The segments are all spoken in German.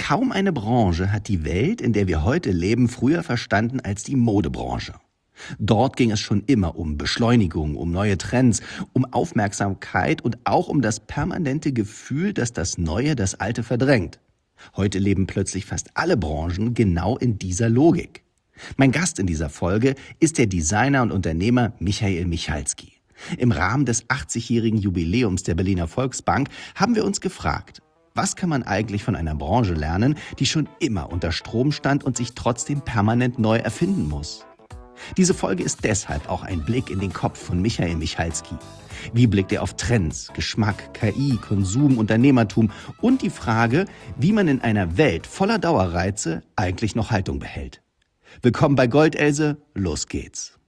Kaum eine Branche hat die Welt, in der wir heute leben, früher verstanden als die Modebranche. Dort ging es schon immer um Beschleunigung, um neue Trends, um Aufmerksamkeit und auch um das permanente Gefühl, dass das Neue das Alte verdrängt. Heute leben plötzlich fast alle Branchen genau in dieser Logik. Mein Gast in dieser Folge ist der Designer und Unternehmer Michael Michalski. Im Rahmen des 80-jährigen Jubiläums der Berliner Volksbank haben wir uns gefragt, was kann man eigentlich von einer Branche lernen, die schon immer unter Strom stand und sich trotzdem permanent neu erfinden muss? Diese Folge ist deshalb auch ein Blick in den Kopf von Michael Michalski. Wie blickt er auf Trends, Geschmack, KI, Konsum, Unternehmertum und die Frage, wie man in einer Welt voller Dauerreize eigentlich noch Haltung behält? Willkommen bei Goldelse, los geht's.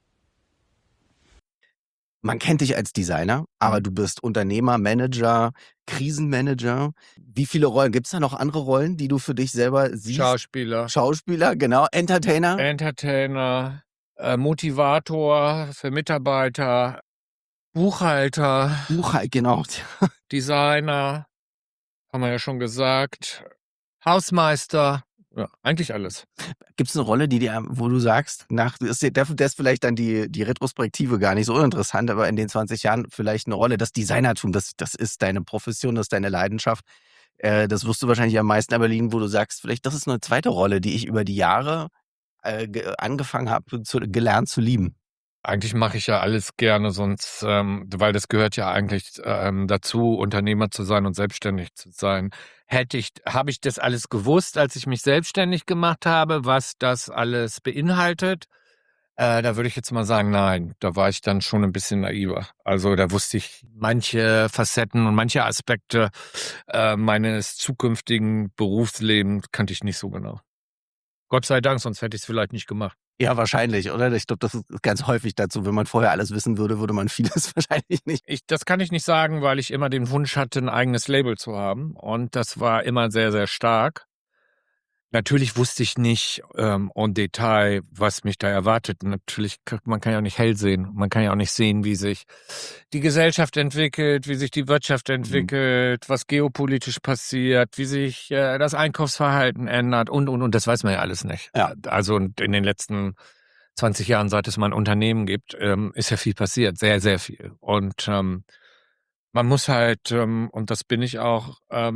Man kennt dich als Designer, aber du bist Unternehmer, Manager, Krisenmanager. Wie viele Rollen? Gibt es da noch andere Rollen, die du für dich selber siehst? Schauspieler, genau. Entertainer, Motivator für Mitarbeiter, Buchhalter, Genau. Designer, haben wir ja schon gesagt, Hausmeister, ja, eigentlich alles. Gibt es eine Rolle, wo du sagst, das ist vielleicht dann die Retrospektive gar nicht so uninteressant, aber in den 20 Jahren vielleicht eine Rolle, das Designertum, das ist deine Profession, das ist deine Leidenschaft. Das wirst du wahrscheinlich am meisten überlegen, wo du sagst, vielleicht das ist eine zweite Rolle, die ich über die Jahre angefangen habe, gelernt zu lieben. Eigentlich mache ich ja alles gerne, sonst, weil das gehört ja eigentlich dazu, Unternehmer zu sein und selbstständig zu sein. Habe ich das alles gewusst, als ich mich selbstständig gemacht habe, was das alles beinhaltet? Da würde ich jetzt mal sagen, nein, da war ich dann schon ein bisschen naiver. Also da wusste ich manche Facetten und manche Aspekte meines zukünftigen Berufslebens kannte ich nicht so genau. Gott sei Dank, sonst hätte ich es vielleicht nicht gemacht. Ja, wahrscheinlich, oder? Ich glaube, das ist ganz häufig dazu. Wenn man vorher alles wissen würde, würde man vieles wahrscheinlich nicht. Das kann ich nicht sagen, weil ich immer den Wunsch hatte, ein eigenes Label zu haben. Und das war immer sehr, sehr stark. Natürlich wusste ich nicht en Detail, was mich da erwartet. Natürlich, man kann ja auch nicht hell sehen. Man kann ja auch nicht sehen, wie sich die Gesellschaft entwickelt, wie sich die Wirtschaft entwickelt, was geopolitisch passiert, wie sich das Einkaufsverhalten ändert und. Das weiß man ja alles nicht. Ja. Also in den letzten 20 Jahren, seit es mal ein Unternehmen gibt, ist ja viel passiert. Sehr, sehr viel. Und man muss halt, und das bin ich auch,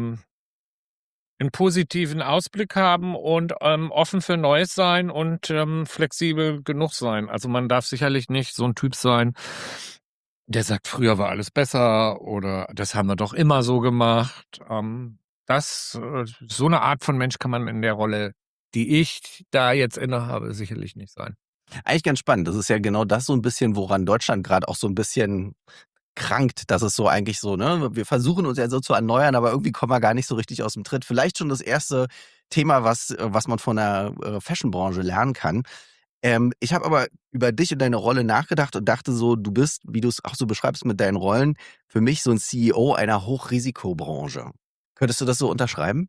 einen positiven Ausblick haben und offen für Neues sein und flexibel genug sein. Also man darf sicherlich nicht so ein Typ sein, der sagt, früher war alles besser oder das haben wir doch immer so gemacht. So eine Art von Mensch kann man in der Rolle, die ich da jetzt innehabe, sicherlich nicht sein. Eigentlich ganz spannend. Das ist ja genau das so ein bisschen, woran Deutschland gerade auch so ein bisschen krankt, dass es so eigentlich so, ne? Wir versuchen uns ja so zu erneuern, aber irgendwie kommen wir gar nicht so richtig aus dem Tritt. Vielleicht schon das erste Thema, was man von der Fashionbranche lernen kann. Ich habe aber über dich und deine Rolle nachgedacht und dachte so, du bist, wie du es auch so beschreibst mit deinen Rollen, für mich so ein CEO einer Hochrisikobranche. Könntest du das so unterschreiben?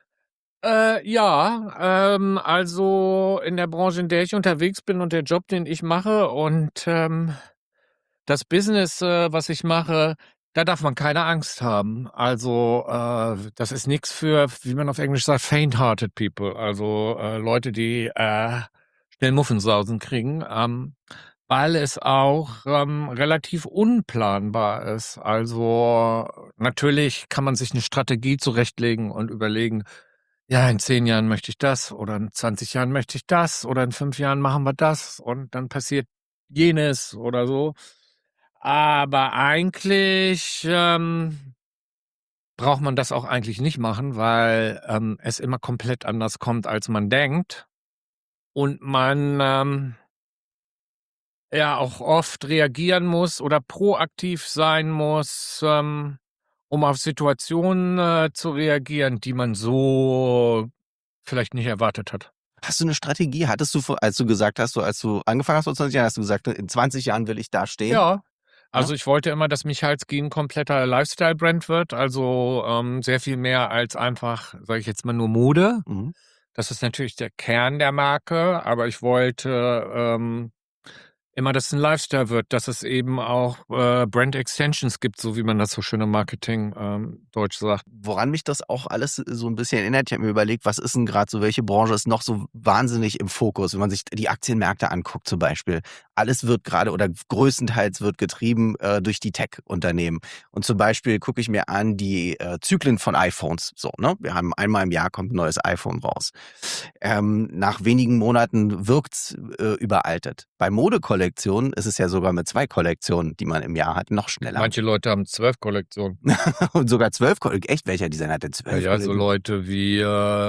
Ja, also in der Branche, in der ich unterwegs bin und der Job, den ich mache und das Business, was ich mache, da darf man keine Angst haben. Also das ist nichts für, wie man auf Englisch sagt, faint-hearted people. Also Leute, die schnell Muffensausen kriegen, weil es auch relativ unplanbar ist. Also natürlich kann man sich eine Strategie zurechtlegen und überlegen, ja, in 10 Jahren möchte ich das oder in 20 Jahren möchte ich das oder in 5 Jahren machen wir das und dann passiert jenes oder so. Aber eigentlich braucht man das auch eigentlich nicht machen, weil es immer komplett anders kommt, als man denkt. Und man ja auch oft reagieren muss oder proaktiv sein muss, um auf Situationen zu reagieren, die man so vielleicht nicht erwartet hat. Hast du eine Strategie? Hattest du, als du gesagt hast, so als du angefangen hast vor 20 Jahren, hast du gesagt, in 20 Jahren will ich da stehen? Ja, also ich wollte immer, dass Michalski ein kompletter Lifestyle-Brand wird, also sehr viel mehr als einfach, sage ich jetzt mal, nur Mode. Mhm. Das ist natürlich der Kern der Marke, aber ich wollte immer, dass es ein Lifestyle wird, dass es eben auch Brand Extensions gibt, so wie man das so schön im Marketing Deutsch sagt. Woran mich das auch alles so ein bisschen erinnert, ich habe mir überlegt, was ist denn gerade so, welche Branche ist noch so wahnsinnig im Fokus, wenn man sich die Aktienmärkte anguckt zum Beispiel. Alles wird gerade oder größtenteils wird getrieben durch die Tech-Unternehmen. Und zum Beispiel gucke ich mir an die Zyklen von iPhones. So, ne? Wir haben einmal im Jahr kommt ein neues iPhone raus. Nach wenigen Monaten wirkt's überaltet. Bei Modekollektionen ist es ja sogar mit 2 Kollektionen, die man im Jahr hat, noch schneller. Manche Leute haben 12 Kollektionen. Und sogar 12 Kollektionen. Echt? Welcher Designer hat denn 12 Ja, so Kollektionen? Leute wie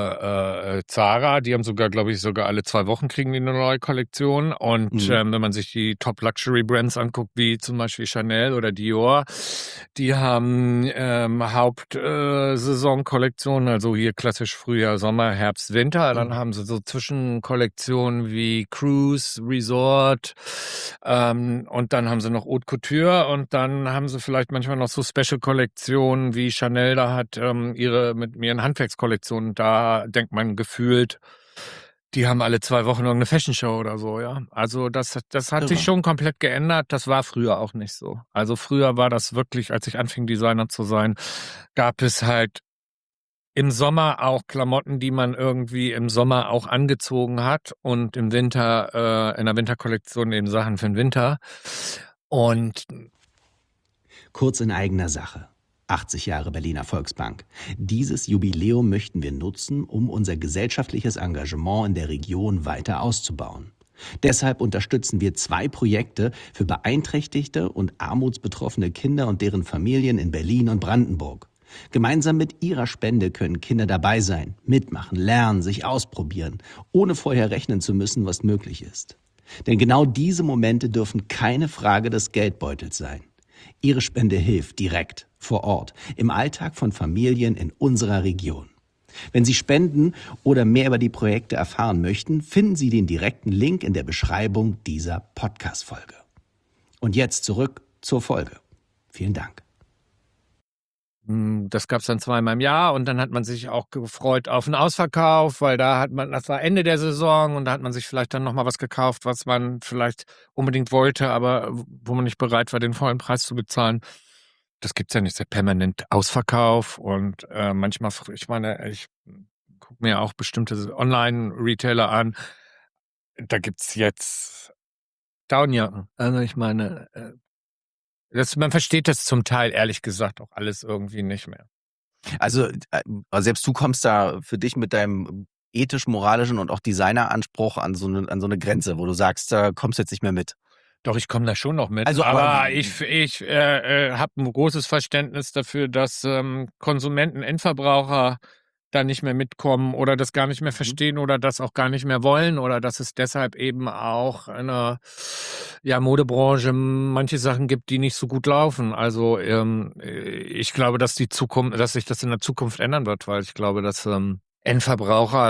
Zara, die haben sogar, glaube ich, sogar alle 2 Wochen kriegen die eine neue Kollektion. Und wenn man sich die Top-Luxury-Brands anguckt, wie zum Beispiel Chanel oder Dior, die haben Hauptsaisonkollektionen, also hier klassisch Frühjahr, Sommer, Herbst, Winter. Dann haben sie so Zwischenkollektionen wie Cruise, Resort und dann haben sie noch Haute Couture und dann haben sie vielleicht manchmal noch so Special-Kollektionen wie Chanel da hat mit ihren Handwerkskollektionen. Da denkt man gefühlt, die haben alle 2 Wochen irgendeine Fashion-Show oder so, ja. Also das hat sich schon komplett geändert. Das war früher auch nicht so. Also früher war das wirklich, als ich anfing, Designer zu sein, gab es halt im Sommer auch Klamotten, die man irgendwie im Sommer auch angezogen hat und im Winter, in der Winterkollektion eben Sachen für den Winter. Und Kurz in eigener Sache. 80 Jahre Berliner Volksbank. Dieses Jubiläum möchten wir nutzen, um unser gesellschaftliches Engagement in der Region weiter auszubauen. Deshalb unterstützen wir 2 Projekte für beeinträchtigte und armutsbetroffene Kinder und deren Familien in Berlin und Brandenburg. Gemeinsam mit ihrer Spende können Kinder dabei sein, mitmachen, lernen, sich ausprobieren, ohne vorher rechnen zu müssen, was möglich ist. Denn genau diese Momente dürfen keine Frage des Geldbeutels sein. Ihre Spende hilft direkt, vor Ort, im Alltag von Familien in unserer Region. Wenn Sie spenden oder mehr über die Projekte erfahren möchten, finden Sie den direkten Link in der Beschreibung dieser Podcast-Folge. Und jetzt zurück zur Folge. Vielen Dank. das gab es dann 2-mal im Jahr und dann hat man sich auch gefreut auf einen Ausverkauf, weil das war Ende der Saison und da hat man sich vielleicht dann nochmal was gekauft, was man vielleicht unbedingt wollte, aber wo man nicht bereit war, den vollen Preis zu bezahlen. Das gibt's ja nicht, der permanent Ausverkauf und manchmal, ich meine, ich gucke mir auch bestimmte Online-Retailer an. Da gibt's jetzt Downjacken. Also ich meine, man versteht das zum Teil, ehrlich gesagt, auch alles irgendwie nicht mehr. Also selbst du kommst da für dich mit deinem ethisch-moralischen und auch Designeranspruch an so eine Grenze, wo du sagst, da kommst du jetzt nicht mehr mit. Doch, ich komme da schon noch mit. Also, aber ich habe ein großes Verständnis dafür, dass Konsumenten, Endverbraucher da nicht mehr mitkommen oder das gar nicht mehr verstehen oder das auch gar nicht mehr wollen oder dass es deshalb eben auch in der Modebranche manche Sachen gibt, die nicht so gut laufen. Also ich glaube, dass sich das in der Zukunft ändern wird, weil ich glaube, dass Endverbraucher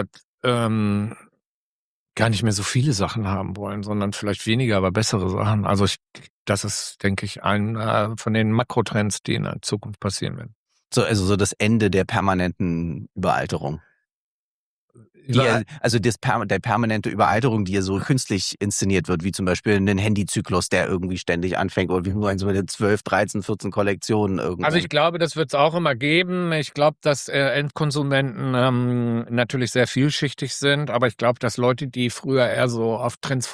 gar nicht mehr so viele Sachen haben wollen, sondern vielleicht weniger, aber bessere Sachen. Also das ist, denke ich, ein von den Makrotrends, die in der Zukunft passieren werden. Also das Ende der permanenten Überalterung. Der permanente Überalterung, die ja so künstlich inszeniert wird, wie zum Beispiel ein Handyzyklus, der irgendwie ständig anfängt oder wie so mit 12, 13, 14 Kollektionen irgendwann. Also ich glaube, das wird es auch immer geben. Ich glaube, dass Endkonsumenten natürlich sehr vielschichtig sind, aber ich glaube, dass Leute, die früher eher so auf Trends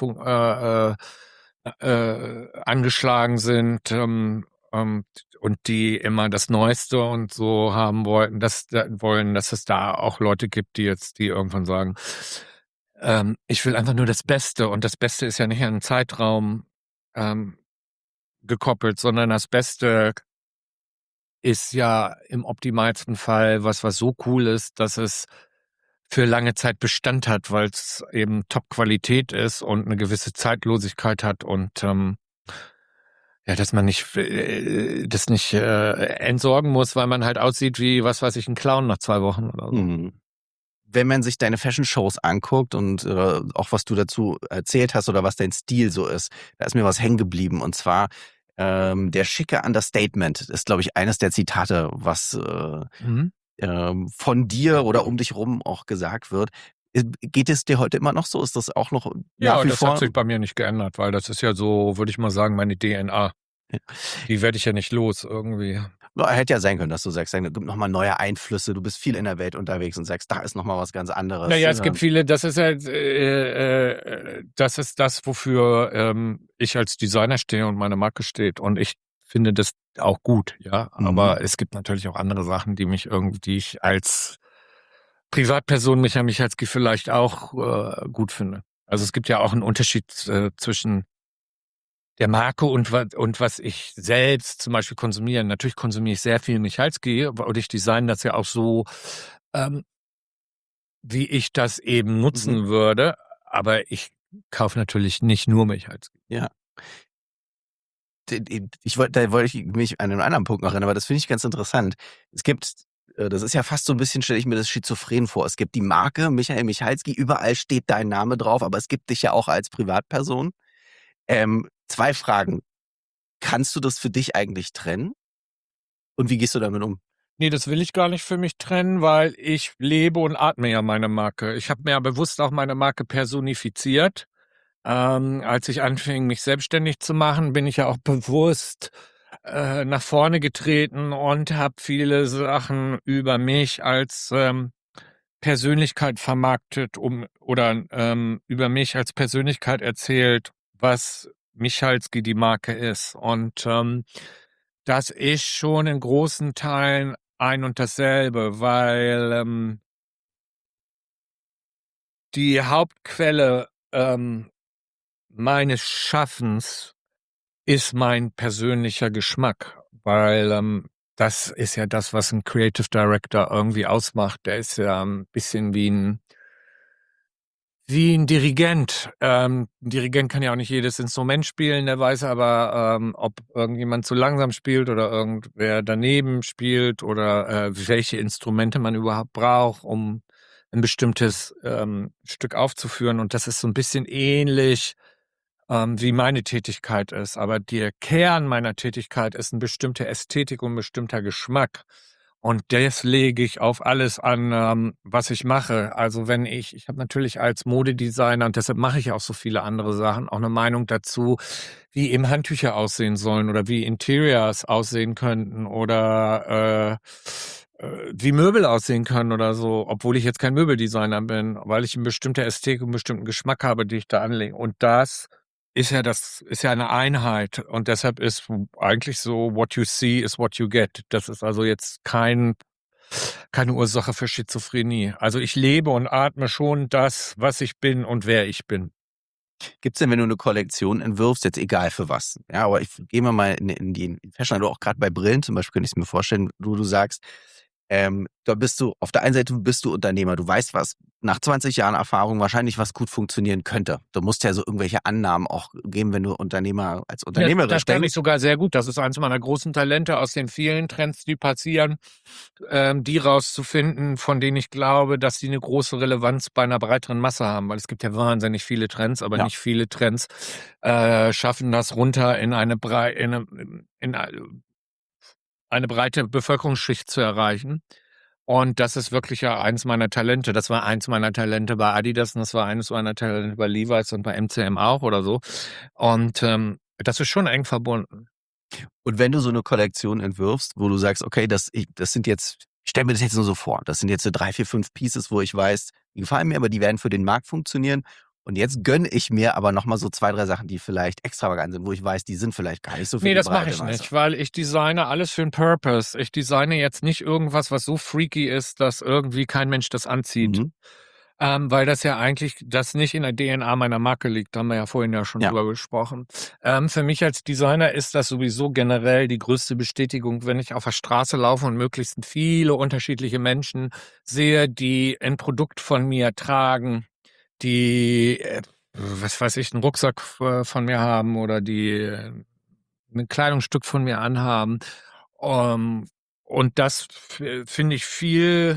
angeschlagen sind und die immer das Neueste und so haben wollten, dass es da auch Leute gibt, die irgendwann sagen, ich will einfach nur das Beste und das Beste ist ja nicht an einen Zeitraum gekoppelt, sondern das Beste ist ja im optimalsten Fall was so cool ist, dass es für lange Zeit Bestand hat, weil es eben Top-Qualität ist und eine gewisse Zeitlosigkeit hat und dass man das nicht entsorgen muss, weil man halt aussieht wie, was weiß ich, ein Clown nach 2 Wochen oder so. Wenn man sich deine Fashion-Shows anguckt und auch was du dazu erzählt hast oder was dein Stil so ist, da ist mir was hängen geblieben und zwar der schicke Understatement ist, glaube ich, eines der Zitate, was von dir oder um dich rum auch gesagt wird. Geht es dir heute immer noch so? Ist das auch noch nach Ja, wie das hat vor? sich bei mir nicht geändert, weil das ist ja so, würde ich mal sagen, meine DNA. Die werde ich ja nicht los irgendwie. Ja, hätte ja sein können, dass du sagst, da gibt noch mal neue Einflüsse. Du bist viel in der Welt unterwegs und sagst, da ist noch mal was ganz anderes. Naja, es gibt viele, das ist ja, das ist das, wofür ich als Designer stehe und meine Marke steht. Und ich finde das auch gut, ja. Mhm. Aber es gibt natürlich auch andere Sachen, die ich als Privatperson Michalski vielleicht auch gut finde. Also es gibt ja auch einen Unterschied zwischen der Marke und was ich selbst zum Beispiel konsumiere. Natürlich konsumiere ich sehr viel Michalski und ich design das ja auch so, ähm, wie ich das eben Mhm. nutzen würde. Aber ich kaufe natürlich nicht nur Michalski. Ja. Da wollte ich mich an einen anderen Punkt noch erinnern, aber das finde ich ganz interessant. Es gibt, das ist ja fast so ein bisschen, stelle ich mir das schizophren vor. Es gibt die Marke Michael Michalski, überall steht dein Name drauf, aber es gibt dich ja auch als Privatperson. 2 Fragen. Kannst du das für dich eigentlich trennen? Und wie gehst du damit um? Nee, das will ich gar nicht für mich trennen, weil ich lebe und atme ja meine Marke. Ich habe mir ja bewusst auch meine Marke personifiziert. Als ich anfing, mich selbstständig zu machen, bin ich ja auch bewusst nach vorne getreten und habe viele Sachen über mich als Persönlichkeit vermarktet, über mich als Persönlichkeit erzählt, was Michalski die Marke ist. Und das ist schon in großen Teilen ein und dasselbe, weil die Hauptquelle meines Schaffens ist mein persönlicher Geschmack, weil das ist ja das, was ein Creative Director irgendwie ausmacht. Der ist ja ein bisschen wie ein Dirigent. 'N Dirigent kann ja auch nicht jedes Instrument spielen, der weiß aber ob irgendjemand zu langsam spielt oder irgendwer daneben spielt oder welche Instrumente man überhaupt braucht, um ein bestimmtes Stück aufzuführen. Und das ist so ein bisschen ähnlich wie meine Tätigkeit ist. Aber der Kern meiner Tätigkeit ist eine bestimmte Ästhetik und 'n bestimmter Geschmack. Und das lege ich auf alles an, was ich mache. Also wenn ich habe natürlich als Modedesigner, und deshalb mache ich auch so viele andere Sachen, auch eine Meinung dazu, wie eben Handtücher aussehen sollen oder wie Interiors aussehen könnten oder wie Möbel aussehen können oder so, obwohl ich jetzt kein Möbeldesigner bin, weil ich eine bestimmte Ästhetik und 'n bestimmten Geschmack habe, die ich da anlege. Und das ist ja eine Einheit und deshalb ist eigentlich so: „What you see is what you get." Das ist also jetzt keine Ursache für Schizophrenie. Also, ich lebe und atme schon das, was ich bin und wer ich bin. Gibt's denn, wenn du eine Kollektion entwirfst, jetzt egal für was, ja, aber gehen wir mal in die Fashion, oder auch gerade bei Brillen zum Beispiel könnte ich's mir vorstellen, wo du sagst, da bist du auf der einen Seite bist du Unternehmer. Du weißt, was nach 20 Jahren Erfahrung wahrscheinlich was gut funktionieren könnte. Du musst ja so irgendwelche Annahmen auch geben, wenn du Unternehmer als Ja, unternehmerisch das kann ich denkst. sogar sehr gut. Das ist eins meiner großen Talente aus den vielen Trends, die passieren, die rauszufinden, von denen ich glaube, dass sie eine große Relevanz bei einer breiteren Masse haben. Weil es gibt ja wahnsinnig viele Trends, aber Ja. nicht viele Trends schaffen das runter in eine breite Bevölkerungsschicht zu erreichen. Und das ist wirklich ja eins meiner Talente. Das war eins meiner Talente bei Adidas und das war eines meiner Talente bei Levi's und bei MCM auch oder so. Und das ist schon eng verbunden. Und wenn du so 'ne Kollektion entwirfst, wo du sagst: „Okay, das sind jetzt“, ich stelle mir das jetzt nur so vor, das sind jetzt so 3, 4, 5 Pieces, wo ich weiß, die gefallen mir, aber die werden für den Markt funktionieren. Und jetzt gönne ich mir aber noch mal so 2, 3 Sachen, die vielleicht extravagant sind, wo ich weiß, die sind vielleicht gar nicht so für Nee, die das mache breite ich Masse. nicht, weil ich designe alles für 'n Purpose. Ich designe jetzt nicht irgendwas, was so freaky ist, dass irgendwie kein Mensch das anzieht. Mhm. Weil das ja eigentlich das nicht in der DNA meiner Marke liegt, da haben wir ja vorhin ja schon Ja. drüber gesprochen. Für mich als Designer ist das sowieso generell die größte Bestätigung, wenn ich auf der Straße laufe und möglichst viele unterschiedliche Menschen sehe, die ein Produkt von mir tragen, die, was weiß ich, 'n Rucksack von mir haben oder die 'n Kleidungsstück von mir anhaben. Und das finde ich viel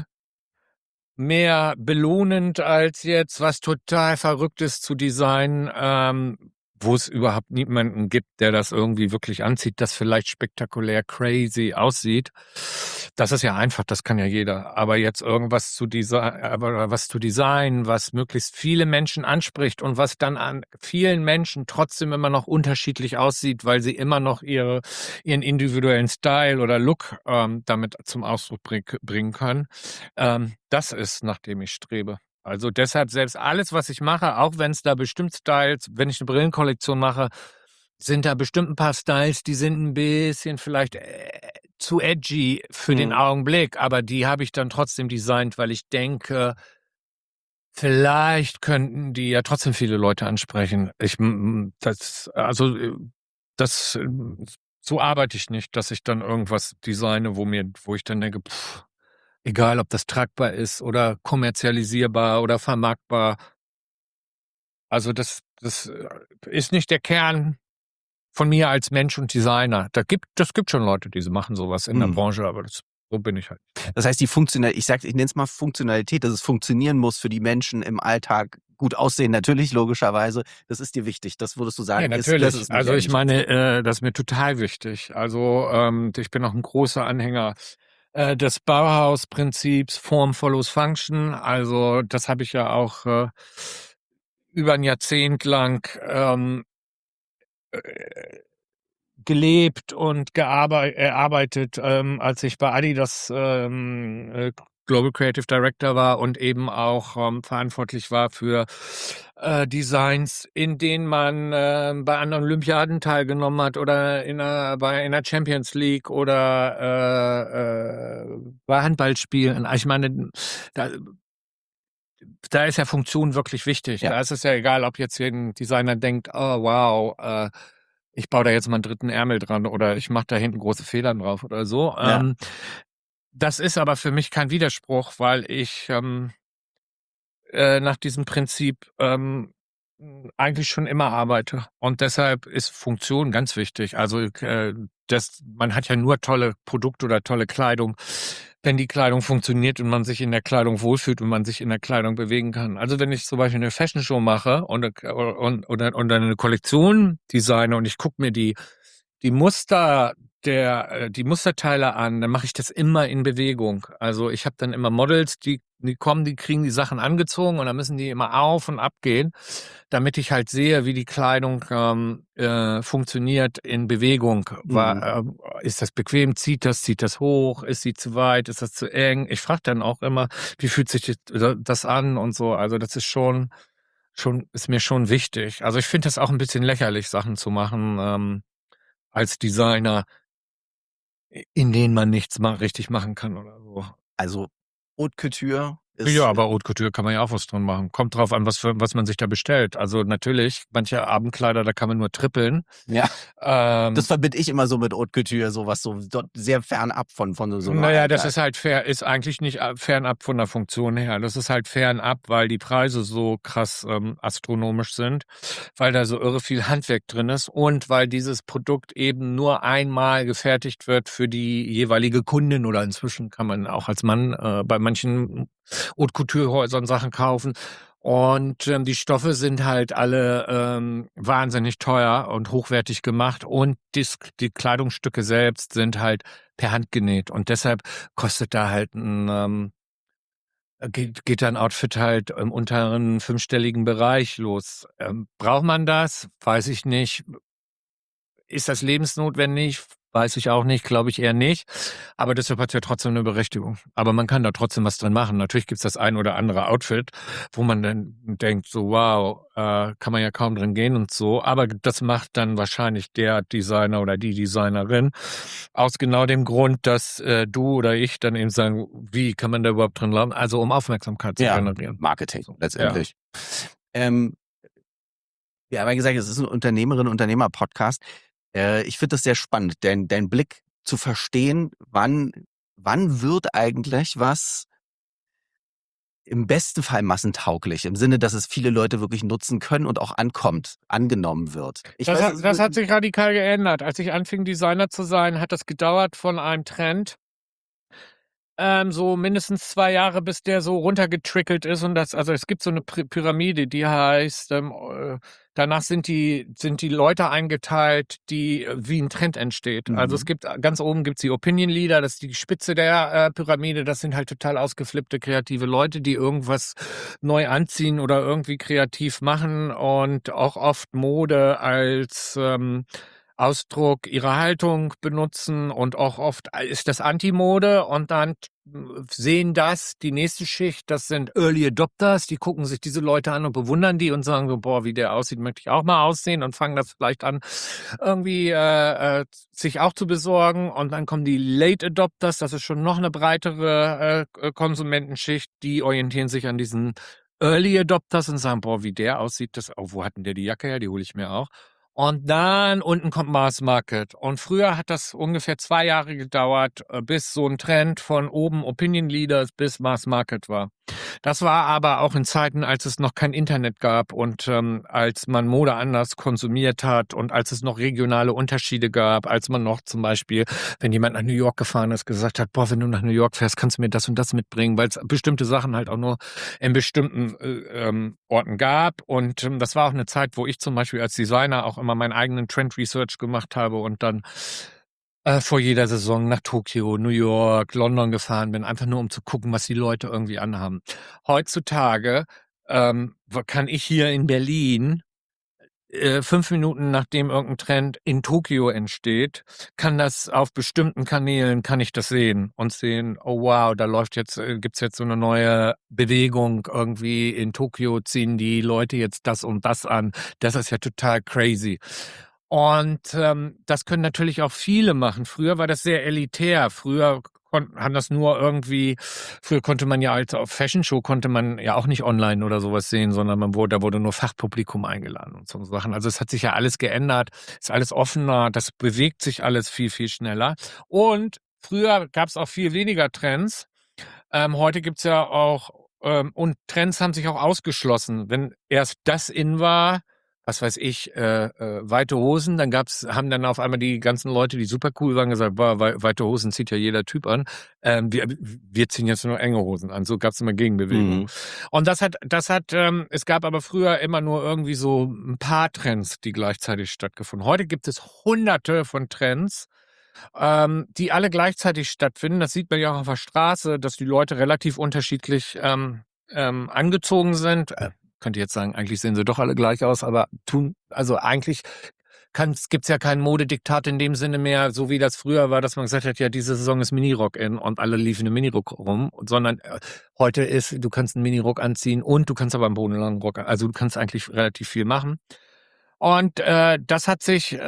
mehr belohnend, als jetzt was total Verrücktes zu designen, wo es überhaupt niemanden gibt, der das irgendwie wirklich anzieht, das vielleicht spektakulär crazy aussieht. Das ist ja einfach, das kann ja jeder. Aber jetzt irgendwas zu designen, was möglichst viele Menschen anspricht und was dann an vielen Menschen trotzdem immer noch unterschiedlich aussieht, weil sie immer noch ihren individuellen Style oder Look damit zum Ausdruck bringen können. Das ist, nach dem ich strebe. Also deshalb selbst alles, was ich mache, auch wenn es da bestimmt Styles, wenn ich eine Brillenkollektion mache, sind da bestimmt ein paar Styles, die sind ein bisschen vielleicht zu edgy für den Augenblick, aber die habe ich dann trotzdem designt, weil ich denke, vielleicht könnten die ja trotzdem viele Leute ansprechen. So arbeite ich nicht, dass ich dann irgendwas designe, wo ich dann denke, egal ob das tragbar ist oder kommerzialisierbar oder vermarktbar. Also das ist nicht der Kern von mir als Mensch und Designer. Das gibt schon Leute, die machen sowas in der Branche, aber so bin ich halt. Das heißt, ich nenne es mal Funktionalität, dass es funktionieren muss für die Menschen im Alltag, gut aussehen, natürlich, logischerweise. Das ist dir wichtig. Das würdest du sagen, Ja, natürlich. das ist Also ich meine, das ist mir total wichtig. Also ich bin auch ein großer Anhänger des Bauhaus-Prinzips Form follows Function. Also das habe ich ja auch über ein Jahrzehnt lang gelebt und erarbeitet, als ich bei Adidas Global Creative Director war und eben auch verantwortlich war für Designs, in denen man bei anderen Olympiaden teilgenommen hat oder in der Champions League oder bei Handballspielen. Ich meine, da ist ja Funktion wirklich wichtig. Ja. Da ist es ja egal, ob jetzt hier ein Designer denkt, oh wow, ich baue da jetzt mal einen dritten Ärmel dran oder ich mache da hinten große Fehler drauf oder so. Ja. Das ist aber für mich kein Widerspruch, weil ich nach diesem Prinzip eigentlich schon immer arbeite. Und deshalb ist Funktion ganz wichtig. Also man hat ja nur tolle Produkte oder tolle Kleidung, wenn die Kleidung funktioniert und man sich in der Kleidung wohlfühlt und man sich in der Kleidung bewegen kann. Also wenn ich zum Beispiel eine Fashion Show mache und eine Kollektion designe und ich gucke mir die Musterteile an, dann mache ich das immer in Bewegung. Also ich habe dann immer Models, die kommen, die kriegen die Sachen angezogen und dann müssen die immer auf und ab gehen, damit ich halt sehe, wie die Kleidung funktioniert in Bewegung. Ist das bequem? Zieht das hoch? Ist sie zu weit? Ist das zu eng? Ich frage dann auch immer, wie fühlt sich das an und so. Also das ist ist mir schon wichtig. Also ich finde das auch ein bisschen lächerlich, Sachen zu machen als Designer, in denen man nichts richtig machen kann oder so. Also Haute Couture ist... Ja, aber Haute Couture kann man ja auch was dran machen. Kommt drauf an, was man sich da bestellt. Also natürlich, manche Abendkleider, da kann man nur trippeln. Ja. Das verbinde ich immer so mit Haute Couture, sowas so sehr fernab von so einer... Naja, das ist halt ist eigentlich nicht fernab von der Funktion her. Das ist halt fernab, weil die Preise so krass astronomisch sind, weil da so irre viel Handwerk drin ist und weil dieses Produkt eben nur einmal gefertigt wird für die jeweilige Kundin oder inzwischen kann man auch als Mann bei manchen Haute Couture-Häusern Sachen kaufen. Und die Stoffe sind halt alle wahnsinnig teuer und hochwertig gemacht und die Kleidungsstücke selbst sind halt per Hand genäht. Und deshalb kostet da halt geht ein Outfit halt im unteren 5-stelligen Bereich los. Braucht man das? Weiß ich nicht. Ist das lebensnotwendig? Weiß ich auch nicht, glaube ich eher nicht. Aber deshalb hat es ja trotzdem eine Berechtigung. Aber man kann da trotzdem was drin machen. Natürlich gibt es das ein oder andere Outfit, wo man dann denkt, so wow, kann man ja kaum drin gehen und so. Aber das macht dann wahrscheinlich der Designer oder die Designerin aus genau dem Grund, dass du oder ich dann eben sagen, wie kann man da überhaupt drin laufen? Also um Aufmerksamkeit zu generieren. Marketing letztendlich. Ja. Wir haben ja gesagt, es ist ein Unternehmer-Podcast. Ich finde das sehr spannend, dein Blick zu verstehen, wann wird eigentlich was im besten Fall massentauglich, im Sinne, dass es viele Leute wirklich nutzen können und auch angenommen wird. Das hat sich radikal geändert. Als ich anfing, Designer zu sein, hat das gedauert von einem Trend, So mindestens 2 Jahre, bis der so runtergetrickelt ist und also, es gibt so eine Pyramide, die heißt, danach sind die Leute eingeteilt, die wie ein Trend entsteht. Also, es Mhm. gibt ganz oben gibt's die Opinion Leader, das ist die Spitze der, Pyramide. Das sind halt total ausgeflippte kreative Leute, die irgendwas neu anziehen oder irgendwie kreativ machen und auch oft Mode als, Ausdruck ihrer Haltung benutzen und auch oft ist das Anti-Mode und dann sehen das die nächste Schicht, das sind Early Adopters, die gucken sich diese Leute an und bewundern die und sagen so, boah, wie der aussieht, möchte ich auch mal aussehen und fangen das vielleicht an, irgendwie sich auch zu besorgen und dann kommen die Late Adopters, das ist schon noch eine breitere Konsumentenschicht, die orientieren sich an diesen Early Adopters und sagen, boah, wie der aussieht, wo hat denn der die Jacke her, die hole ich mir auch. Und dann unten kommt Mass Market. Und früher hat das ungefähr 2 Jahre gedauert, bis so ein Trend von oben Opinion Leaders bis Mass Market war. Das war aber auch in Zeiten, als es noch kein Internet gab und als man Mode anders konsumiert hat und als es noch regionale Unterschiede gab, als man noch zum Beispiel, wenn jemand nach New York gefahren ist, gesagt hat, boah, wenn du nach New York fährst, kannst du mir das und das mitbringen, weil es bestimmte Sachen halt auch nur in bestimmten Orten gab. Und das war auch eine Zeit, wo ich zum Beispiel als Designer auch immer meinen eigenen Trend Research gemacht habe und dann vor jeder Saison nach Tokio, New York, London gefahren bin, einfach nur um zu gucken, was die Leute irgendwie anhaben. Heutzutage kann ich hier in Berlin 5 Minuten nachdem irgendein Trend in Tokio entsteht, kann das auf bestimmten Kanälen kann ich das sehen und sehen, oh wow, da gibt's jetzt so eine neue Bewegung irgendwie in Tokio, ziehen die Leute jetzt das und das an. Das ist ja total crazy. Und das können natürlich auch viele machen. Früher war das sehr elitär. Haben das nur irgendwie, früher konnte man ja als auf Fashion Show konnte man ja auch nicht online oder sowas sehen, sondern da wurde nur Fachpublikum eingeladen und so Sachen. Also es hat sich ja alles geändert, ist alles offener, das bewegt sich alles viel, viel schneller. Und früher gab es auch viel weniger Trends. Heute gibt's ja auch, und Trends haben sich auch ausgeschlossen. Wenn erst das in war, was weiß ich, weite Hosen, haben dann auf einmal die ganzen Leute, die super cool waren, gesagt, boah, weite Hosen zieht ja jeder Typ an. Wir ziehen jetzt nur enge Hosen an. So gab's immer Gegenbewegung. Mhm. Und es gab aber früher immer nur irgendwie so ein paar Trends, die gleichzeitig stattgefunden. Heute gibt es hunderte von Trends, die alle gleichzeitig stattfinden. Das sieht man ja auch auf der Straße, dass die Leute relativ unterschiedlich angezogen sind. Könnte jetzt sagen, eigentlich sehen sie doch alle gleich aus, aber also eigentlich gibt's ja kein Modediktat in dem Sinne mehr, so wie das früher war, dass man gesagt hat, ja, diese Saison ist Minirock in und alle liefen im Minirock rum, sondern heute du kannst einen Minirock anziehen und du kannst aber einen bodenlangen Rock, also du kannst eigentlich relativ viel machen. Und das hat sich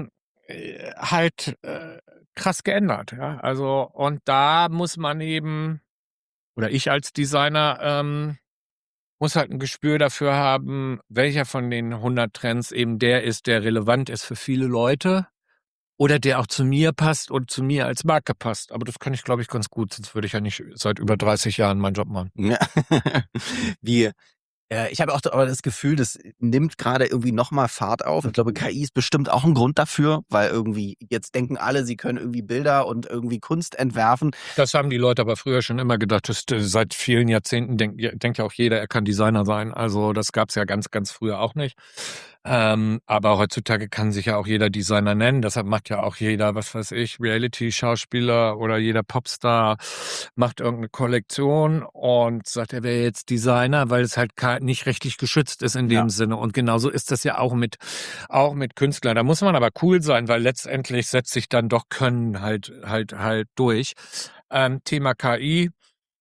halt krass geändert, ja. Also, und da muss man eben, oder ich als Designer, muss halt ein Gespür dafür haben, welcher von den 100 Trends eben der ist, der relevant ist für viele Leute oder der auch zu mir passt und zu mir als Marke passt. Aber das kann ich, glaube ich, ganz gut, sonst würde ich ja nicht seit über 30 Jahren meinen Job machen. Ja. Wie Ich habe auch aber das Gefühl, das nimmt gerade irgendwie noch mal Fahrt auf. Ich glaube, KI ist bestimmt auch ein Grund dafür, weil irgendwie jetzt denken alle, sie können irgendwie Bilder und irgendwie Kunst entwerfen. Das haben die Leute aber früher schon immer gedacht. Seit vielen Jahrzehnten denkt ja auch jeder, er kann Designer sein. Also das gab's ja ganz, ganz früher auch nicht. Aber heutzutage kann sich ja auch jeder Designer nennen. Deshalb macht ja auch jeder, was weiß ich, Reality-Schauspieler oder jeder Popstar macht irgendeine Kollektion und sagt, er wäre jetzt Designer, weil es halt nicht rechtlich geschützt ist in dem Ja. Sinne. Und genauso ist das ja auch mit Künstlern. Da muss man aber cool sein, weil letztendlich setzt sich dann doch Können halt durch. Thema KI.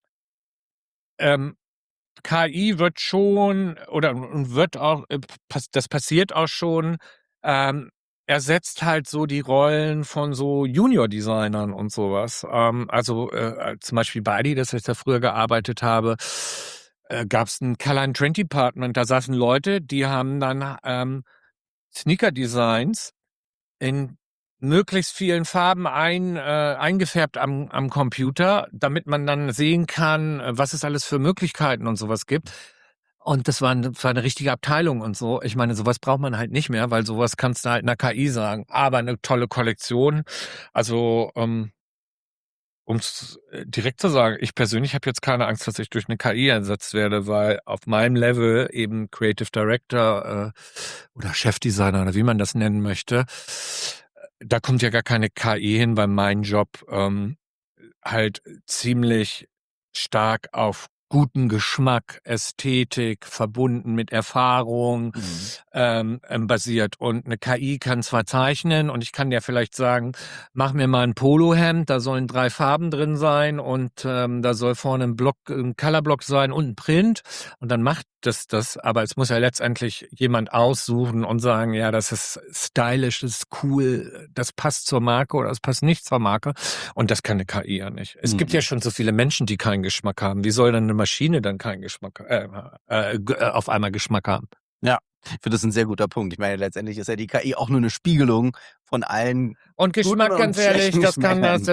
Ähm, KI wird schon oder und wird auch, das passiert auch schon, ähm, ersetzt halt so die Rollen von so Junior-Designern und sowas. Also zum Beispiel bei Adidas, als ich da früher gearbeitet habe, gab es ein Color and Trend Department. Da saßen Leute, die haben dann Sneaker-Designs in möglichst vielen Farben eingefärbt am Computer, damit man dann sehen kann, was es alles für Möglichkeiten und sowas gibt. Und das war eine richtige Abteilung und so. Ich meine, sowas braucht man halt nicht mehr, weil sowas kannst du halt einer KI sagen. Aber eine tolle Kollektion. Also um es direkt zu sagen, ich persönlich habe jetzt keine Angst, dass ich durch eine KI ersetzt werde, weil auf meinem Level eben Creative Director oder Chefdesigner oder wie man das nennen möchte, da kommt ja gar keine KI hin, weil mein Job halt ziemlich stark auf guten Geschmack, Ästhetik, verbunden mit Erfahrung basiert. Und eine KI kann zwar zeichnen und ich kann dir vielleicht sagen, mach mir mal ein Polohemd, da sollen 3 Farben drin sein und da soll vorne ein Colorblock sein und ein Print und dann macht das, aber es muss ja letztendlich jemand aussuchen und sagen, ja, das ist stylisch, das ist cool, das passt zur Marke oder das passt nicht zur Marke. Und das kann eine KI ja nicht. Es gibt ja schon so viele Menschen, die keinen Geschmack haben. Wie soll dann eine Maschine dann keinen Geschmack, auf einmal Geschmack haben? Ja, ich finde das ein sehr guter Punkt. Ich meine, letztendlich ist ja die KI auch nur eine Spiegelung von allen Und Geschmack, guten und ganz ehrlich, schlechten das Geschmäckern.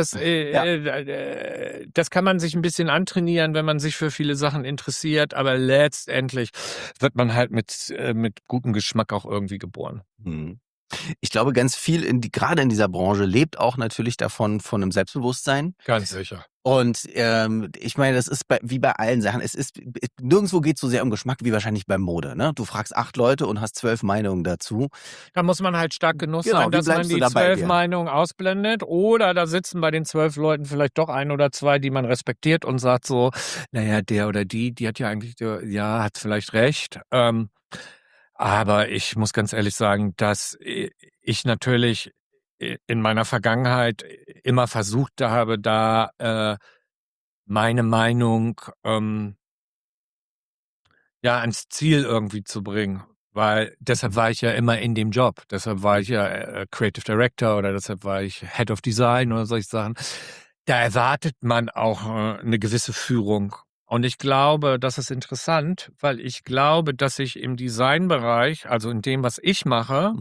das kann man sich ein bisschen antrainieren, wenn man sich für viele Sachen interessiert, aber letztendlich wird man halt mit gutem Geschmack auch irgendwie geboren. Mhm. Ich glaube, ganz viel gerade in dieser Branche lebt auch natürlich davon, von einem Selbstbewusstsein. Ganz sicher. Und ich meine, das ist wie bei allen Sachen. Nirgendwo geht es so sehr um Geschmack wie wahrscheinlich bei Mode. Ne? Du fragst 8 Leute und hast 12 Meinungen dazu. Da muss man halt stark genug Genau, sein, wie dass man bleibst du die da bei 12 dir? Meinungen ausblendet. Oder da sitzen bei den 12 Leuten vielleicht doch 1 oder 2, die man respektiert und sagt so, naja, der oder die hat ja eigentlich, ja, hat vielleicht recht. Aber ich muss ganz ehrlich sagen, dass ich natürlich in meiner Vergangenheit immer versucht habe, da meine Meinung ja ans Ziel irgendwie zu bringen. Weil deshalb war ich ja immer in dem Job. Deshalb war ich ja Creative Director oder deshalb war ich Head of Design oder solche Sachen. Da erwartet man auch eine gewisse Führung. Und ich glaube, das ist interessant, weil ich glaube, dass ich im Designbereich, also in dem, was ich mache,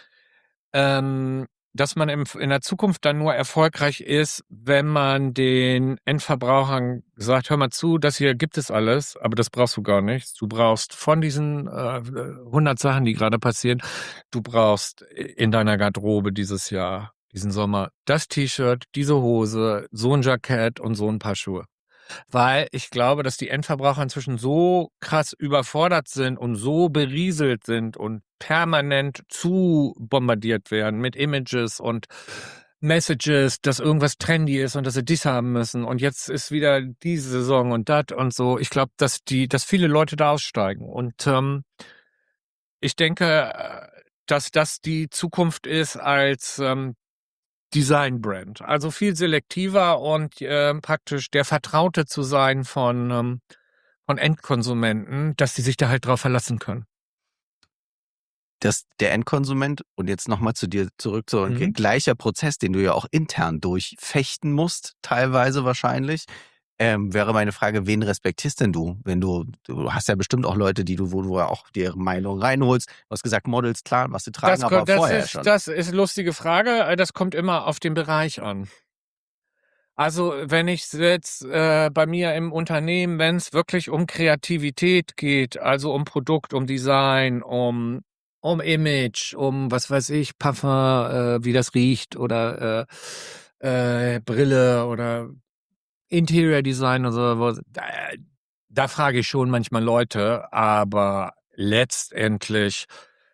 dass man in der Zukunft dann nur erfolgreich ist, wenn man den Endverbrauchern sagt, hör mal zu, das hier gibt es alles, aber das brauchst du gar nicht. Du brauchst von diesen 100 Sachen, die gerade passieren, du brauchst in deiner Garderobe dieses Jahr, diesen Sommer, das T-Shirt, diese Hose, so ein Jackett und so ein paar Schuhe. Weil ich glaube, dass die Endverbraucher inzwischen so krass überfordert sind und so berieselt sind und permanent zu bombardiert werden mit Images und Messages, dass irgendwas trendy ist und dass sie dies haben müssen und jetzt ist wieder diese Saison und das und so. Ich glaube, dass viele Leute da aussteigen und ich denke, dass das die Zukunft ist als Design-Brand. Also viel selektiver und praktisch der Vertraute zu sein von Endkonsumenten, dass die sich da halt drauf verlassen können. Der Endkonsument, und jetzt nochmal zu dir zurück, so ein gleicher Prozess, den du ja auch intern durchfechten musst, teilweise wahrscheinlich. Wäre meine Frage, wen respektierst denn du? Wenn du hast ja bestimmt auch Leute, wo du auch deren Meinung reinholst. Du hast gesagt, Models, klar, was sie tragen, aber vorher schon. Das ist eine lustige Frage. Das kommt immer auf den Bereich an. Also wenn ich jetzt bei mir im Unternehmen, wenn es wirklich um Kreativität geht, also um Produkt, um Design, um Image, um was weiß ich, Parfum, wie das riecht oder Brille oder Interior Design oder so, da frage ich schon manchmal Leute, aber letztendlich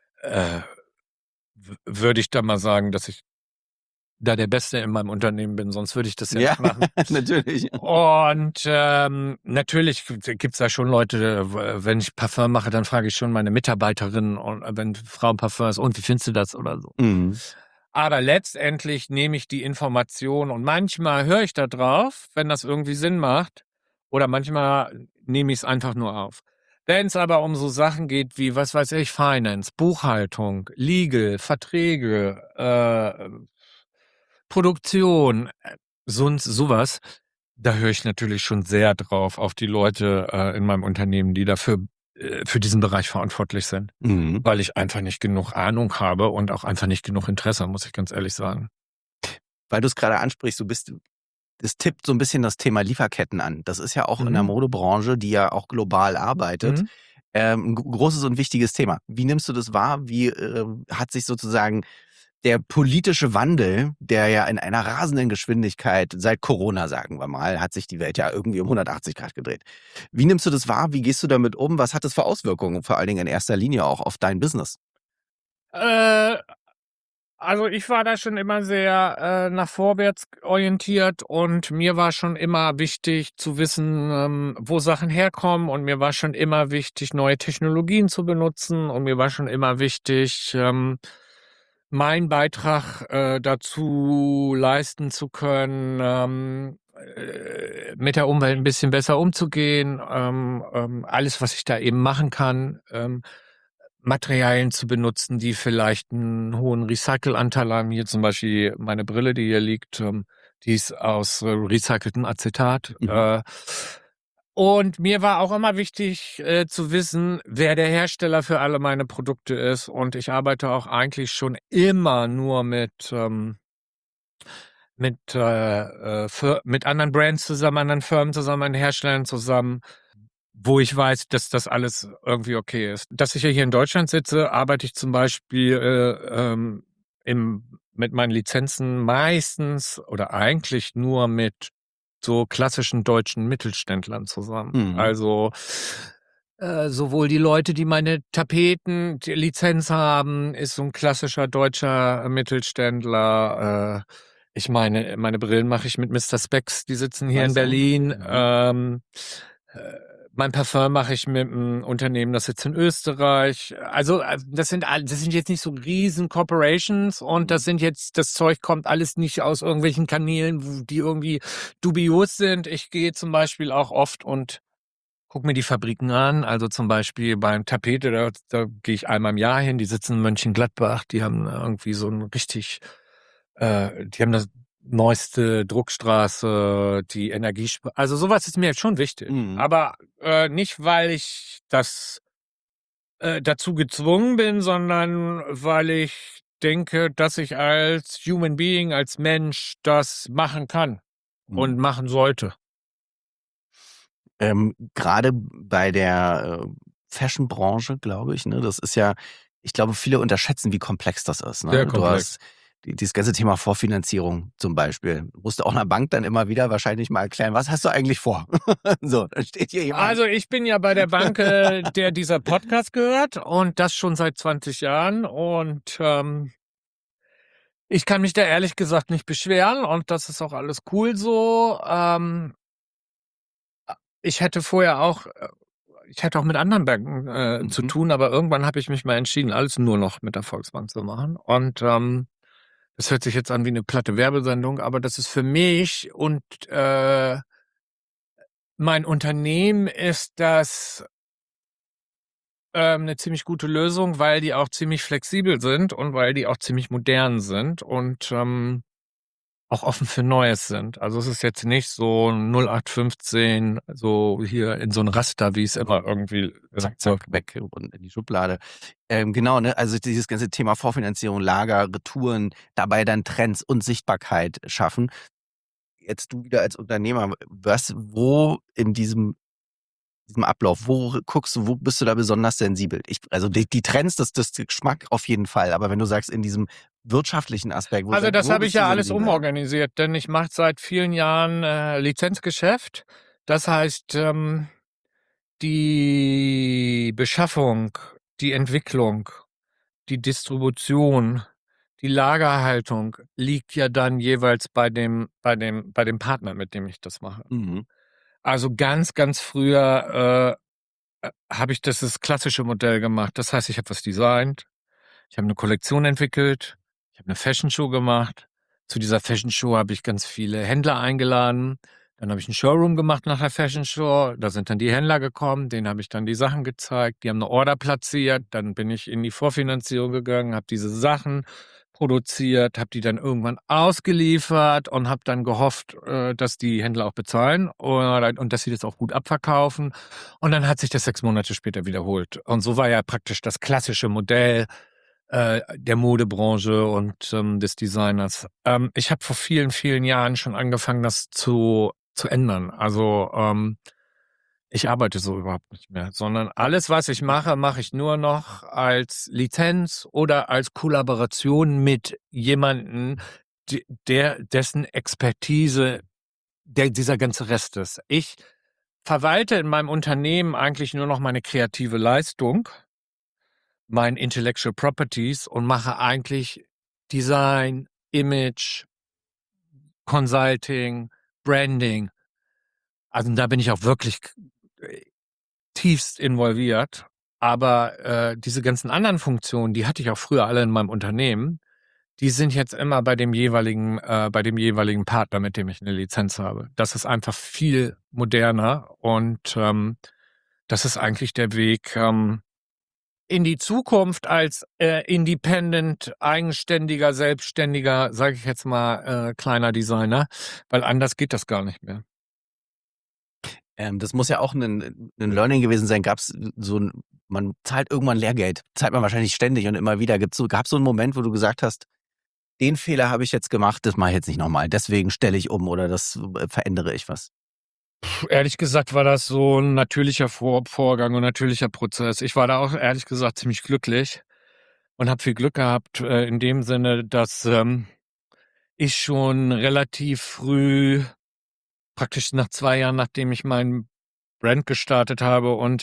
würde ich da mal sagen, dass ich da der Beste in meinem Unternehmen bin, sonst würde ich das ja nicht machen. Natürlich. Und natürlich gibt's da schon Leute, wenn ich Parfum mache, dann frage ich schon meine Mitarbeiterin, und wenn Frau Parfum ist, und wie findest du das oder so. Aber letztendlich nehme ich die Information und manchmal höre ich da drauf, wenn das irgendwie Sinn macht, oder manchmal nehme ich es einfach nur auf. Wenn es aber um so Sachen geht wie, was weiß ich, Finance, Buchhaltung, Legal, Verträge, Produktion, sonst sowas, da höre ich natürlich schon sehr drauf auf die Leute in meinem Unternehmen, die dafür für diesen Bereich verantwortlich sind, weil ich einfach nicht genug Ahnung habe und auch einfach nicht genug Interesse, muss ich ganz ehrlich sagen. Weil du es gerade ansprichst, es tippt so ein bisschen das Thema Lieferketten an. Das ist ja auch in der Modebranche, die ja auch global arbeitet, ein großes und wichtiges Thema. Wie nimmst du das wahr? Wie hat sich sozusagen Der politische Wandel, der ja in einer rasenden Geschwindigkeit seit Corona, sagen wir mal, hat sich die Welt ja irgendwie um 180 Grad gedreht. Wie nimmst du das wahr? Wie gehst du damit um? Was hat das für Auswirkungen, vor allen Dingen in erster Linie auch auf dein Business? Äh, Also ich war da schon immer sehr nach vorwärts orientiert und mir war schon immer wichtig zu wissen, wo Sachen herkommen, und mir war schon immer wichtig, neue Technologien zu benutzen, und mir war schon immer wichtig, meinen Beitrag dazu leisten zu können, mit der Umwelt ein bisschen besser umzugehen, alles, was ich da eben machen kann. Materialien zu benutzen, die vielleicht einen hohen Recycelanteil haben. Hier zum Beispiel meine Brille, die hier liegt, die ist aus recyceltem Acetat. Mhm. Und mir war auch immer wichtig zu wissen, wer der Hersteller für alle meine Produkte ist. Und ich arbeite auch eigentlich schon immer nur mit anderen Brands zusammen, anderen Firmen zusammen, anderen Herstellern zusammen, wo ich weiß, dass das alles irgendwie okay ist. Dass ich ja hier in Deutschland sitze, arbeite ich zum Beispiel mit meinen Lizenzen meistens oder eigentlich nur mit so klassischen deutschen Mittelständlern zusammen. Mhm. Also sowohl die Leute, die meine Tapeten, die Lizenz haben, ist so ein klassischer deutscher Mittelständler. Ich meine Brillen mache ich mit Mister Spex, die sitzen hier in Weiß ja. Berlin. Mhm. Äh, Mein Parfum mache ich mit einem Unternehmen, das sitzt in Österreich. Also das sind jetzt nicht so riesen Corporations, und das Zeug kommt alles nicht aus irgendwelchen Kanälen, die irgendwie dubios sind. Ich gehe zum Beispiel auch oft und guck mir die Fabriken an. Also zum Beispiel beim Tapete, da gehe ich einmal im Jahr hin. Die sitzen in Mönchengladbach. Die haben irgendwie so ein richtig, die haben das neueste Druckstraße, die also sowas ist mir jetzt schon wichtig. Mhm. Aber nicht, weil ich das dazu gezwungen bin, sondern weil ich denke, dass ich als Human Being, als Mensch das machen kann und Mhm. machen sollte. Gerade bei der Fashion-Branche, glaube ich, ne, das ist ja, ich glaube, viele unterschätzen, wie komplex das ist. Sehr Ne? Du komplex. hast dieses ganze Thema Vorfinanzierung zum Beispiel. Du musst du auch einer Bank dann immer wieder wahrscheinlich mal erklären, was hast du eigentlich vor? So, dann steht hier jemand. Also ich bin ja bei der Bank, der dieser Podcast gehört, und das schon seit 20 Jahren, und ich kann mich da ehrlich gesagt nicht beschweren, und das ist auch alles cool so. Ich hätte vorher auch, ich hätte auch mit anderen Banken zu Mhm. tun, aber irgendwann habe ich mich mal entschieden, alles nur noch mit der Volksbank zu machen, und das hört sich jetzt an wie eine platte Werbesendung, aber das ist für mich und mein Unternehmen ist das eine ziemlich gute Lösung, weil die auch ziemlich flexibel sind und weil die auch ziemlich modern sind und auch offen für Neues sind. Also es ist jetzt nicht so 0815, so hier in so ein Raster, wie es immer irgendwie Zack, zack, weg und in die Schublade. Genau, ne? Also dieses ganze Thema Vorfinanzierung, Lager, Retouren, dabei dann Trends und Sichtbarkeit schaffen. Jetzt du wieder als Unternehmer, wo in diesem Ablauf, wo guckst du, wo bist du da besonders sensibel? Also die Trends, das Geschmack auf jeden Fall, aber wenn du sagst, in diesem wirtschaftlichen Aspekt, Also das wo habe ich bist du ja alles sensibel? umorganisiert, denn ich mache seit vielen Jahren Lizenzgeschäft. Das heißt, die Beschaffung, die Entwicklung, die Distribution, die Lagerhaltung liegt ja dann jeweils bei dem Partner, mit dem ich das mache. Mhm. Also ganz, ganz früher habe ich das klassische Modell gemacht. Das heißt, ich habe was designt, ich habe eine Kollektion entwickelt, ich habe eine Fashion Show gemacht. Zu dieser Fashion Show habe ich ganz viele Händler eingeladen. Dann habe ich einen Showroom gemacht nach der Fashion Show. Da sind dann die Händler gekommen, denen habe ich dann die Sachen gezeigt. Die haben eine Order platziert. Dann bin ich in die Vorfinanzierung gegangen, habe diese Sachen produziert, habe die dann irgendwann ausgeliefert und habe dann gehofft, dass die Händler auch bezahlen und dass sie das auch gut abverkaufen. Und dann hat sich das 6 Monate später wiederholt. Und so war ja praktisch das klassische Modell der Modebranche und des Designers. Ich habe vor vielen, vielen Jahren schon angefangen, das zu ändern. Also Ich arbeite so überhaupt nicht mehr, sondern alles, was ich mache, mache ich nur noch als Lizenz oder als Kollaboration mit jemandem, dessen Expertise dieser ganze Rest ist. Ich verwalte in meinem Unternehmen eigentlich nur noch meine kreative Leistung, mein Intellectual Properties und mache eigentlich Design, Image, Consulting, Branding. Also da bin ich auch wirklich tiefst involviert. Aber diese ganzen anderen Funktionen, die hatte ich auch früher alle in meinem Unternehmen, die sind jetzt immer bei dem jeweiligen Partner, mit dem ich eine Lizenz habe. Das ist einfach viel moderner und das ist eigentlich der Weg in die Zukunft als independent, eigenständiger, selbstständiger, sage ich jetzt mal, kleiner Designer, weil anders geht das gar nicht mehr. Das muss ja auch ein Learning gewesen sein. Gab's man zahlt irgendwann Lehrgeld, zahlt man wahrscheinlich ständig und immer wieder. Gab's so einen Moment, wo du gesagt hast, den Fehler habe ich jetzt gemacht, das mache ich jetzt nicht nochmal, deswegen stelle ich um oder das verändere ich was? Ehrlich gesagt war das so ein natürlicher Vorgang und natürlicher Prozess. Ich war da auch ehrlich gesagt ziemlich glücklich und habe viel Glück gehabt in dem Sinne, dass ich schon relativ früh, praktisch nach 2 Jahren, nachdem ich meinen Brand gestartet habe und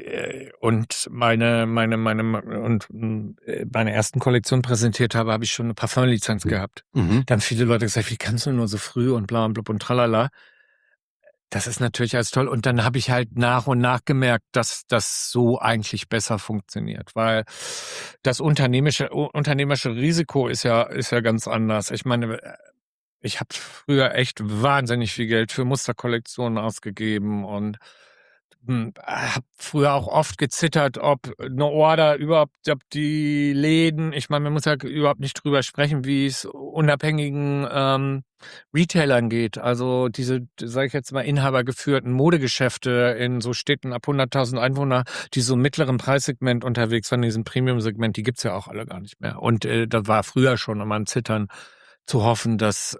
meine ersten Kollektionen präsentiert habe, habe ich schon eine Parfumlizenz gehabt. Mhm. Da haben viele Leute gesagt, wie kannst du nur so früh und bla und blub und tralala. Das ist natürlich alles toll. Und dann habe ich halt nach und nach gemerkt, dass das so eigentlich besser funktioniert, weil das unternehmerische Risiko ist ja ganz anders. Ich meine, ich habe früher echt wahnsinnig viel Geld für Musterkollektionen ausgegeben und habe früher auch oft gezittert, ob eine Order überhaupt, ob die Läden, ich meine, man muss ja überhaupt nicht drüber sprechen, wie es unabhängigen Retailern geht. Also diese, sage ich jetzt mal, inhabergeführten Modegeschäfte in so Städten ab 100.000 Einwohner, die so im mittleren Preissegment unterwegs waren, in diesem Premium-Segment, die gibt's ja auch alle gar nicht mehr. Und da war früher schon immer ein Zittern zu hoffen, dass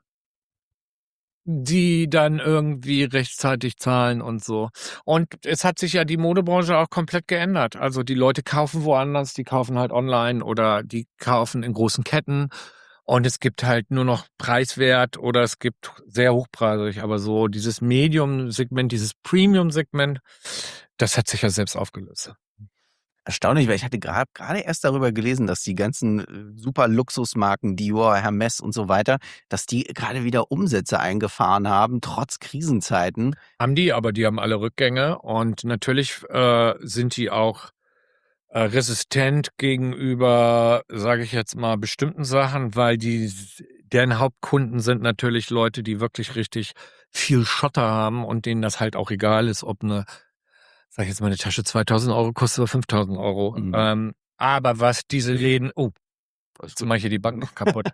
die dann irgendwie rechtzeitig zahlen und so. Und es hat sich ja die Modebranche auch komplett geändert. Also die Leute kaufen woanders, die kaufen halt online oder die kaufen in großen Ketten. Und es gibt halt nur noch preiswert oder es gibt sehr hochpreisig. Aber so dieses Medium-Segment, dieses Premium-Segment, das hat sich ja selbst aufgelöst. Erstaunlich, weil ich hatte gerade erst darüber gelesen, dass die ganzen super Luxusmarken, Dior, Hermès und so weiter, dass die gerade wieder Umsätze eingefahren haben, trotz Krisenzeiten. Haben die, aber die haben alle Rückgänge und natürlich sind die auch resistent gegenüber, sage ich jetzt mal, bestimmten Sachen, weil deren Hauptkunden sind natürlich Leute, die wirklich richtig viel Schotter haben und denen das halt auch egal ist, ob sag ich jetzt mal, eine Tasche 2.000 Euro kostet oder 5.000 Euro. Mhm. Aber was diese Läden, jetzt mache ich hier die Bank noch kaputt.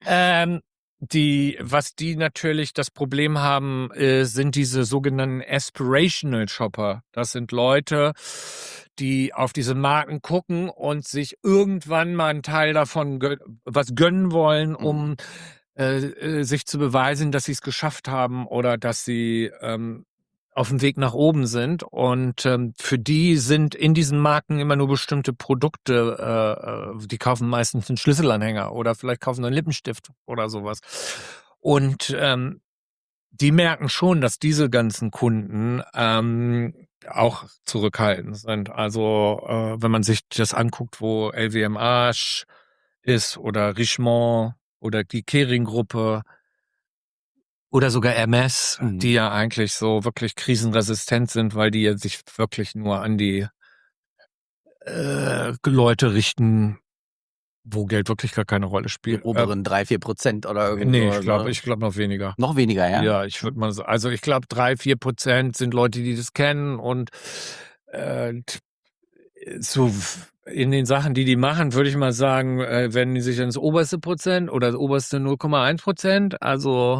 Was die natürlich das Problem haben, sind diese sogenannten Aspirational Shopper. Das sind Leute, die auf diese Marken gucken und sich irgendwann mal einen Teil davon was gönnen wollen, um sich zu beweisen, dass sie es geschafft haben oder dass sie auf dem Weg nach oben sind. Und für die sind in diesen Marken immer nur bestimmte Produkte, die kaufen meistens einen Schlüsselanhänger oder vielleicht kaufen einen Lippenstift oder sowas. Und die merken schon, dass diese ganzen Kunden auch zurückhaltend sind. Also wenn man sich das anguckt, wo LVMH ist oder Richemont oder die Kering-Gruppe, oder sogar Hermès, die ja eigentlich so wirklich krisenresistent sind, weil die ja sich wirklich nur an die Leute richten, wo Geld wirklich gar keine Rolle Die spielt. oberen 3-4% oder irgendwas. Nee, ich glaube noch weniger. Noch weniger, ja? Ja, ich würde mal sagen, also ich glaube 3-4% sind Leute, die das kennen und so in den Sachen, die machen, würde ich mal sagen, wenden die sich ins oberste Prozent oder das oberste 0,1%. Also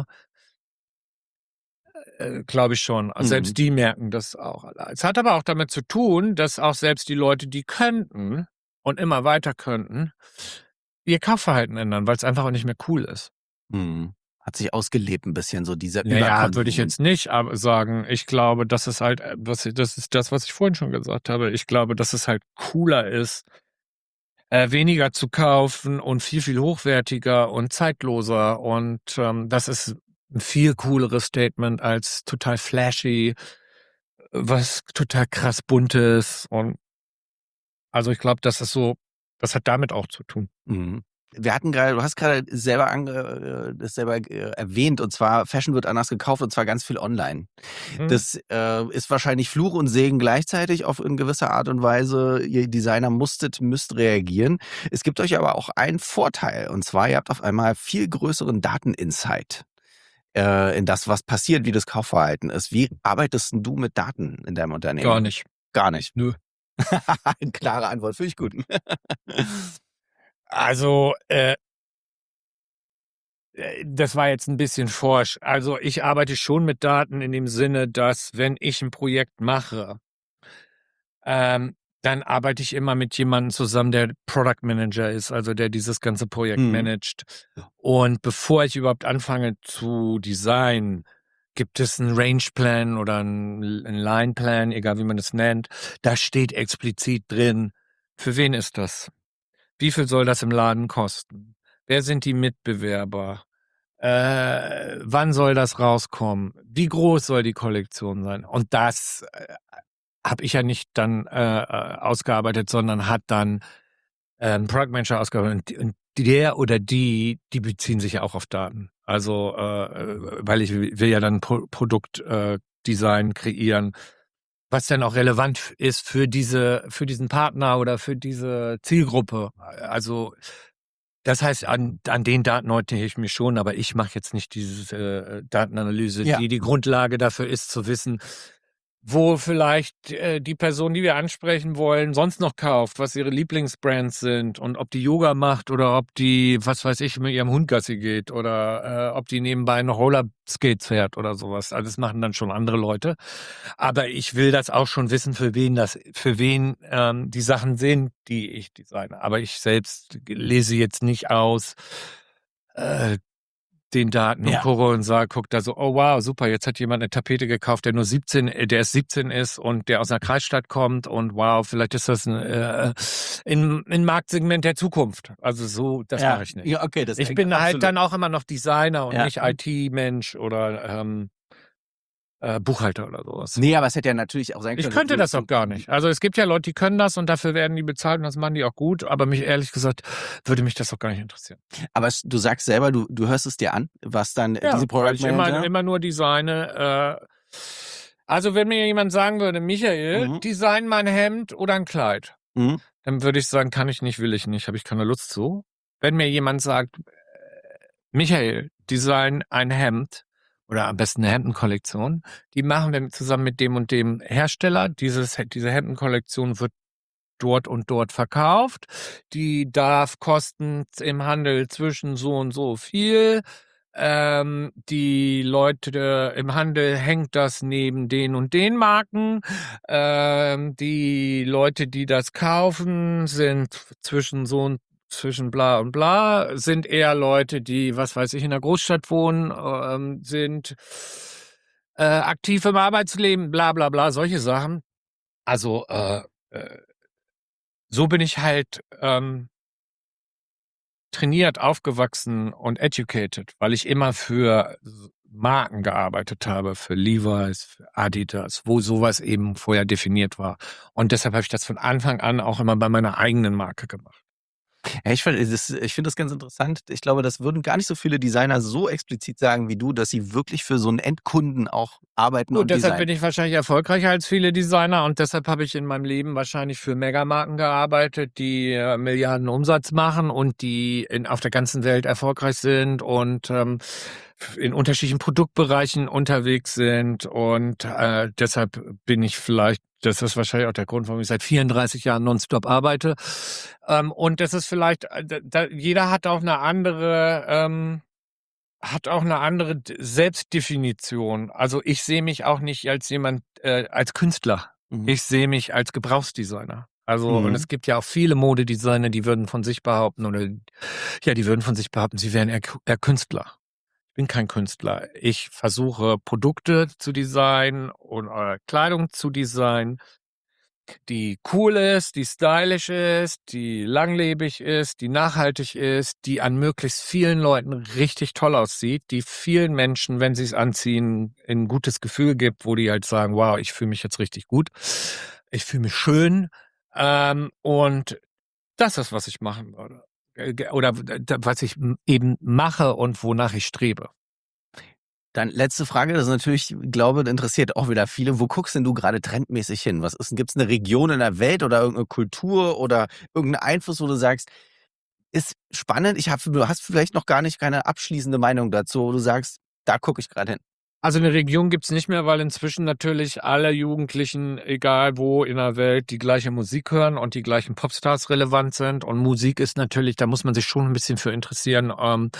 glaube ich schon. Also selbst die merken das auch. Es hat aber auch damit zu tun, dass auch selbst die Leute, die könnten und immer weiter könnten, ihr Kaufverhalten ändern, weil es einfach auch nicht mehr cool ist. Mhm. Hat sich ausgelebt ein bisschen, so dieser Naja, würde ich Überkonsum. jetzt nicht sagen. Ich glaube, das ist halt, das ist das, was ich vorhin schon gesagt habe. Ich glaube, dass es halt cooler ist, weniger zu kaufen und viel, viel hochwertiger und zeitloser. Und das ist ein viel cooleres Statement als total flashy, was total krass buntes. Und also ich glaube, das hat damit auch zu tun. Mhm. Du hast gerade selber das selber erwähnt, und zwar Fashion wird anders gekauft, und zwar ganz viel online. Das ist wahrscheinlich Fluch und Segen gleichzeitig auf in gewisser Art und Weise. Ihr Designer müsst reagieren. Es gibt euch aber auch einen Vorteil, und zwar ihr habt auf einmal viel größeren Dateninsight in das, was passiert, wie das Kaufverhalten ist. Wie arbeitest denn du mit Daten in deinem Unternehmen? Gar nicht. Gar nicht. Nö. Klare Antwort, finde ich gut. Also, das war jetzt ein bisschen forsch. Also, ich arbeite schon mit Daten in dem Sinne, dass, wenn ich ein Projekt mache, dann arbeite ich immer mit jemandem zusammen, der Product Manager ist, also der dieses ganze Projekt managt. Und bevor ich überhaupt anfange zu designen, gibt es einen Range-Plan oder einen Line-Plan, egal wie man das nennt. Da steht explizit drin, für wen ist das? Wie viel soll das im Laden kosten? Wer sind die Mitbewerber? Wann soll das rauskommen? Wie groß soll die Kollektion sein? Und das habe ich ja nicht dann ausgearbeitet, sondern hat dann ein Product Manager ausgearbeitet. Und der oder die beziehen sich ja auch auf Daten. Also, weil ich will ja dann Produktdesign kreieren, was dann auch relevant ist für diesen Partner oder für diese Zielgruppe. Also, das heißt, an den Daten orientiere ich mich schon, aber ich mache jetzt nicht diese Datenanalyse, Ja. die Grundlage dafür ist, zu wissen, wo vielleicht die Person, die wir ansprechen wollen, sonst noch kauft, was ihre Lieblingsbrands sind und ob die Yoga macht oder ob die, was weiß ich, mit ihrem Hund Gassi geht oder ob die nebenbei noch Rollerskates fährt oder sowas. Also das machen dann schon andere Leute. Aber ich will das auch schon wissen, für wen die Sachen sind, die ich designe. Aber ich selbst lese jetzt nicht aus den Daten und gucke und sage, guck da so, oh wow, super, jetzt hat jemand eine Tapete gekauft, der erst 17 ist und der aus einer Kreisstadt kommt und wow, vielleicht ist das ein Marktsegment der Zukunft. Also so, das mache ich nicht. Ja, okay, Ich bin halt dann auch immer noch Designer und nicht IT-Mensch oder Buchhalter oder sowas. Nee, aber es hätte ja natürlich auch sein können. Ich könnte das auch gar nicht. Also es gibt ja Leute, die können das und dafür werden die bezahlt und das machen die auch gut. Aber mich, ehrlich gesagt, würde mich das auch gar nicht interessieren. Aber du sagst selber, du hörst es dir an, was dann diese Weil Product ich Manager... immer nur designe. Also wenn mir jemand sagen würde, Michael, design mal ein Hemd oder ein Kleid, dann würde ich sagen, kann ich nicht, will ich nicht, habe ich keine Lust zu. Wenn mir jemand sagt, Michael, design ein Hemd oder am besten eine Hemdenkollektion, die machen wir zusammen mit dem und dem Hersteller. Diese Hemdenkollektion wird dort und dort verkauft. Die darf kosten im Handel zwischen so und so viel. Die Leute im Handel hängt das neben den und den Marken. Die Leute, die das kaufen, sind zwischen bla und bla, sind eher Leute, die, was weiß ich, in der Großstadt wohnen, sind aktiv im Arbeitsleben, bla bla bla, solche Sachen. Also so bin ich halt trainiert, aufgewachsen und educated, weil ich immer für Marken gearbeitet habe, für Levi's, für Adidas, wo sowas eben vorher definiert war. Und deshalb habe ich das von Anfang an auch immer bei meiner eigenen Marke gemacht. Ja, ich finde das ganz interessant. Ich glaube, das würden gar nicht so viele Designer so explizit sagen wie du, dass sie wirklich für so einen Endkunden auch arbeiten und deshalb designen. bin ich wahrscheinlich erfolgreicher als viele Designer und deshalb habe ich in meinem Leben wahrscheinlich für Megamarken gearbeitet, die Milliarden Umsatz machen und die auf der ganzen Welt erfolgreich sind und in unterschiedlichen Produktbereichen unterwegs sind und deshalb bin ich vielleicht, das ist wahrscheinlich auch der Grund, warum ich seit 34 Jahren nonstop arbeite. Und das ist vielleicht, jeder hat auch eine andere Selbstdefinition. Also ich sehe mich auch nicht als jemand, als Künstler. Ich sehe mich als Gebrauchsdesigner. Also, und es gibt ja auch viele Modedesigner, die würden von sich behaupten, sie wären eher Künstler. bin kein Künstler. Ich versuche Produkte zu designen und Kleidung zu designen, die cool ist, die stylisch ist, die langlebig ist, die nachhaltig ist, die an möglichst vielen Leuten richtig toll aussieht, die vielen Menschen, wenn sie es anziehen, ein gutes Gefühl gibt, wo die halt sagen, wow, ich fühle mich jetzt richtig gut, ich fühle mich schön, und das ist, was ich machen würde. Oder was ich eben mache und wonach ich strebe. Dann letzte Frage, das ist natürlich, glaube ich, interessiert auch wieder viele. Wo guckst denn du gerade trendmäßig hin? Gibt es eine Region in der Welt oder irgendeine Kultur oder irgendeinen Einfluss, wo du sagst, ist spannend, du hast vielleicht noch gar nicht keine abschließende Meinung dazu, wo du sagst, da gucke ich gerade hin. Also eine Region gibt's nicht mehr, weil inzwischen natürlich alle Jugendlichen, egal wo in der Welt, die gleiche Musik hören und die gleichen Popstars relevant sind. Und Musik ist natürlich, da muss man sich schon ein bisschen für interessieren.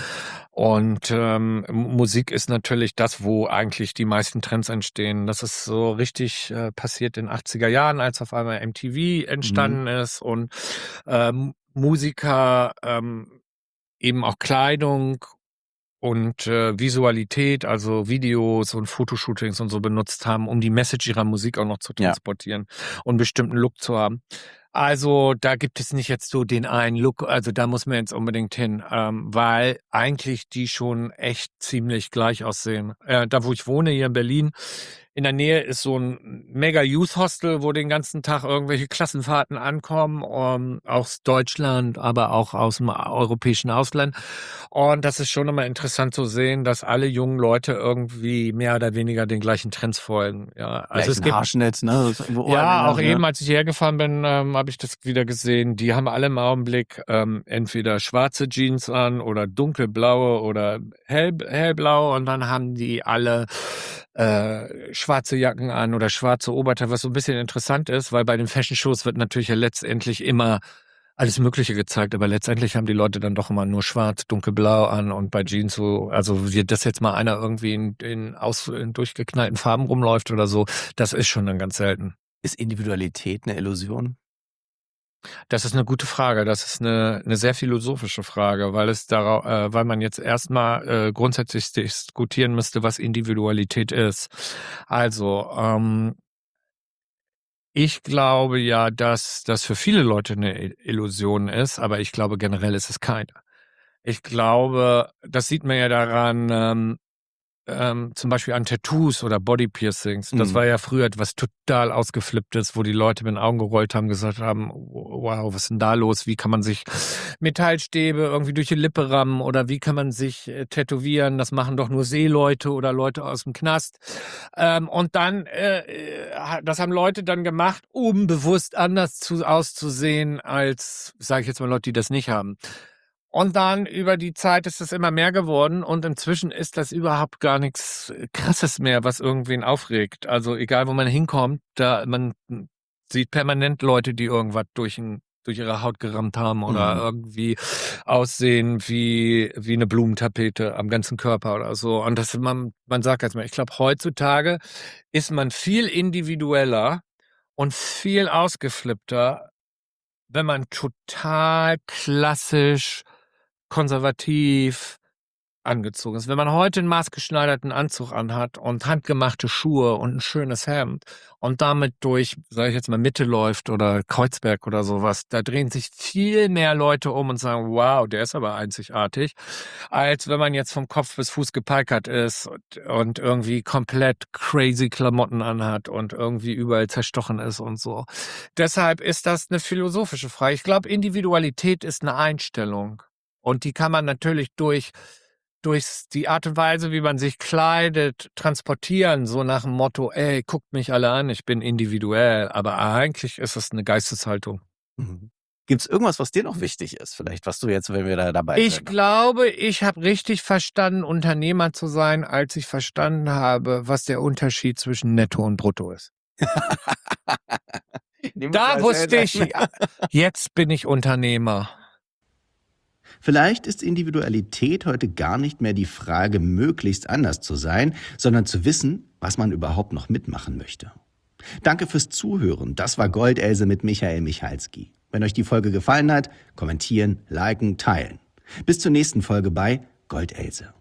Musik ist natürlich das, wo eigentlich die meisten Trends entstehen. Das ist so richtig passiert in den 80er Jahren, als auf einmal MTV entstanden ist und Musiker eben auch Kleidung und Visualität, also Videos und Fotoshootings und so benutzt haben, um die Message ihrer Musik auch noch zu transportieren und einen bestimmten Look zu haben. Also da gibt es nicht jetzt so den einen Look, also da muss man jetzt unbedingt hin, weil eigentlich die schon echt ziemlich gleich aussehen. Da, wo ich wohne, hier in Berlin, in der Nähe ist so ein Mega-Youth-Hostel, wo den ganzen Tag irgendwelche Klassenfahrten ankommen, aus Deutschland, aber auch aus dem europäischen Ausland. Und das ist schon immer interessant zu sehen, dass alle jungen Leute irgendwie mehr oder weniger den gleichen Trends folgen. Ja, also es gibt Haarschnitt, ne? ja, auch eben, als ich hierher gefahren bin, habe ich das wieder gesehen. Die haben alle im Augenblick entweder schwarze Jeans an oder dunkelblaue oder hellblaue und dann haben die alle schwarze Jacken an oder schwarze Oberteile, was so ein bisschen interessant ist, weil bei den Fashion-Shows wird natürlich ja letztendlich immer alles Mögliche gezeigt, aber letztendlich haben die Leute dann doch immer nur schwarz, dunkelblau an und bei Jeans so, also dass jetzt mal einer irgendwie in durchgeknallten Farben rumläuft oder so, das ist schon dann ganz selten. Ist Individualität eine Illusion? Das ist eine gute Frage. Das ist eine sehr philosophische Frage, weil man jetzt erstmal grundsätzlich diskutieren müsste, was Individualität ist. Also, ich glaube ja, dass das für viele Leute eine Illusion ist, aber ich glaube, generell ist es keine. Ich glaube, das sieht man ja daran, zum Beispiel an Tattoos oder Bodypiercings. Das war ja früher etwas total Ausgeflipptes, wo die Leute mit den Augen gerollt haben, gesagt haben, wow, was ist denn da los? Wie kann man sich Metallstäbe irgendwie durch die Lippe rammen oder wie kann man sich tätowieren? Das machen doch nur Seeleute oder Leute aus dem Knast. Und dann, das haben Leute dann gemacht, um bewusst anders auszusehen als, sage ich jetzt mal, Leute, die das nicht haben. Und dann über die Zeit ist es immer mehr geworden und inzwischen ist das überhaupt gar nichts Krasses mehr, was irgendwen aufregt. Also egal, wo man hinkommt, man sieht permanent Leute, die irgendwas durch ihre Haut gerammt haben oder irgendwie aussehen wie eine Blumentapete am ganzen Körper oder so. Und man sagt jetzt mal, ich glaube, heutzutage ist man viel individueller und viel ausgeflippter, wenn man total klassisch konservativ angezogen ist. Wenn man heute einen maßgeschneiderten Anzug anhat und handgemachte Schuhe und ein schönes Hemd und damit durch, sage ich jetzt mal, Mitte läuft oder Kreuzberg oder sowas, da drehen sich viel mehr Leute um und sagen, wow, der ist aber einzigartig, als wenn man jetzt vom Kopf bis Fuß gepeikert ist und irgendwie komplett crazy Klamotten anhat und irgendwie überall zerstochen ist und so. Deshalb ist das eine philosophische Frage. Ich glaube, Individualität ist eine Einstellung. Und die kann man natürlich durch die Art und Weise, wie man sich kleidet, transportieren, so nach dem Motto, ey, guckt mich alle an, ich bin individuell. Aber eigentlich ist es eine Geisteshaltung. Gibt es irgendwas, was dir noch wichtig ist, vielleicht, was du jetzt, wenn wir da dabei sind? Ich glaube, ich habe richtig verstanden, Unternehmer zu sein, als ich verstanden habe, was der Unterschied zwischen Netto und Brutto ist. Da wusste ich, jetzt bin ich Unternehmer. Vielleicht ist Individualität heute gar nicht mehr die Frage, möglichst anders zu sein, sondern zu wissen, was man überhaupt noch mitmachen möchte. Danke fürs Zuhören. Das war Goldelse mit Michael Michalski. Wenn euch die Folge gefallen hat, kommentieren, liken, teilen. Bis zur nächsten Folge bei Goldelse.